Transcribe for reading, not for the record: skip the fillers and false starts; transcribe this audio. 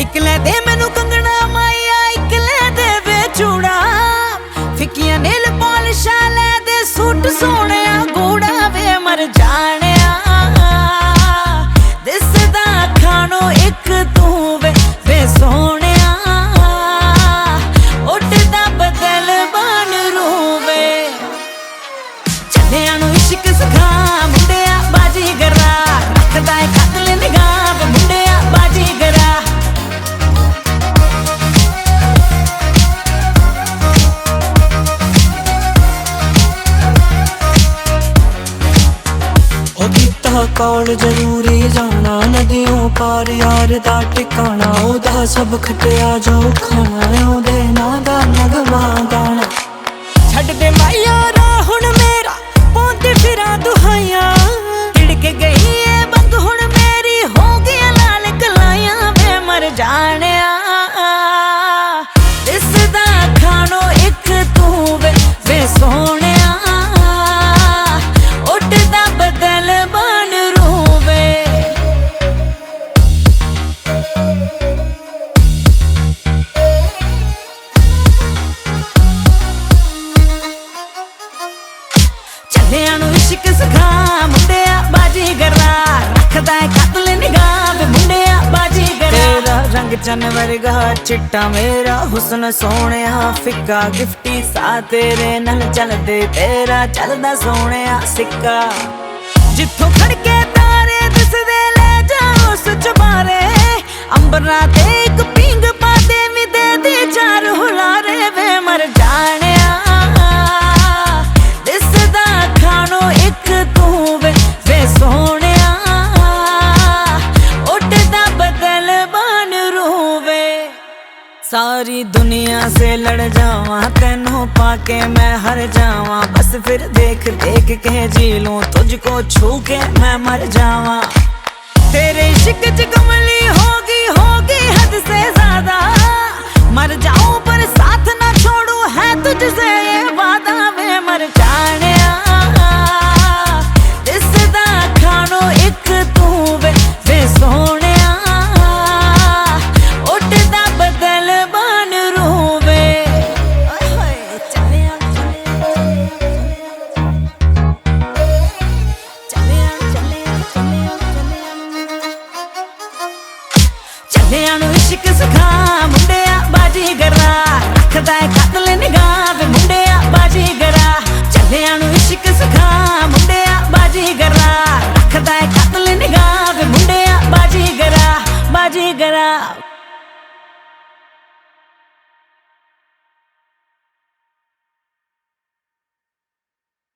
ਇੱਕ ਲੈ ਦੇ ਮੈਨੂੰ ਕੰਗਣਾ ਮਾਇਆ, ਇੱਕ ਲੈ ਦੇ ਵੇ ਚੂੜਾ, ਫਿੱਕੀਆਂ ਨੇਲ ਪਾਲਿਸ਼ਾਂ ਲੈ ਦੇ ਸੂਟ ਸੋਹਣਿਆ ਗੂੜਾ ਵੇ ਮਰ ਜਾਣਿਆ। ਦਿਸਦਾ ਖਾਣੋ ਇੱਕ ਤੂੰ ਵੇ ਵੇ ਸੋਹਣਿਆ, ਉੱਡਦਾ ਬਦਲ ਬਣ ਰੂਵੇ। ਚੱਲਿਆਂ ਨੂੰ ਇਸ਼ਕ ਸਿਖਾ ਮੁੰਡਿਆ ਬਾਜੀਗਰਾ, ਰੱਖਦਾ ਏ ਕਾਤਲ ਨਿਗਾਹ ਵੇ ਮੁੰਡਿਆ ਬਾਜੀਗਰਾ। कौल जरूरी जाना, नदियों पार यार दा टिकाना, ओदा सब खटिया जो खाना, ओदे नां दा नगमा गाना। छड्ड दे माया राह हुण मेरा पौंदी फिरां दुहाइयां, तिड़क गई ए बंग हुण मेरी हो गई लाल गलाइयां वे मर जाणिया। दिसदा खानो एक तू वे वे सोहणिया, उड़दा बदल ਚੱਲਿਆਂ ਨੂੰ ਇਸ਼ਕ ਸਿਖਾ ਮੁੰਡਿਆ ਬਾਜੀਗਰਾ, ਰੱਖਦਾ ਏ ਕਾਤਲ ਨਿਗਾਹ ਵੇ ਮੁੰਡਿਆ ਬਾਜੀਗਰਾ। ਤੇਰਾ ਰੰਗ ਚੰਨ ਵਰਗਾ ਚਿੱਟਾ ਮੇਰਾ ਹੁਸਨ ਸੋਹਣਿਆ, ਫਿੱਕਾ ਗਿਫਟੀ ਸਾ ਤੇਰੇ ਨਾਲ ਚੱਲਦੇ, ਤੇਰਾ ਚੱਲਦਾ ਸੋਹਣਿਆ ਸਿੱਕਾ। ਜਿੱਥੋਂ ਖੜਕੇ ਤਾਰੇ ਦਿਸਦੇ ਲੈ ਜਾ ਉਸ ਚੁਬਾਰੇ, ਅੰਬਰਾਂ ਤੇ ਇੱਕ ਪਿੰਗ ਪਾ ਦੇ ਵੀ ਦੇ ਦੇ ਚਾਰ ਹੁਲਾਰੇ ਵੇ ਮਰ ਜਾਣਿਆ। सारी दुनिया से लड़ जावा तेनों पाके मैं हर जावा, बस फिर देख देख के जी लूं तुझको छू के मैं मर जावा। तेरे इश्क च कमली होगी हद से ज्यादा, मर जाऊं पर साथ ना छोड़ू है तुझसे ये वादा वे मर जाणिया। दिसदा खानो एक तू वे वे सोहणिया, ਚੱਲਿਆਂ ਨੂੰ ਇਸ਼ਕ ਸਿਖਾ ਮੁੰਡਿਆ ਬਾਜੀਗਰਾ, ਰੱਖਦਾ ਏ ਕਾਤਲ ਨਿਗਾਹ ਵੇ ਮੁੰਡਿਆ ਬਾਜੀਗਰਾ। ਚੱਲਿਆਂ ਨੂੰ ਇਸ਼ਕ ਸਿਖਾ ਮੁੰਡਿਆ ਬਾਜੀਗਰਾ, ਰੱਖਦਾ ਏ ਕਾਤਲ ਨਿਗਾਹ ਵੇ ਮੁੰਡਿਆ ਬਾਜੀਗਰਾ ਬਾਜੀਗਰਾ।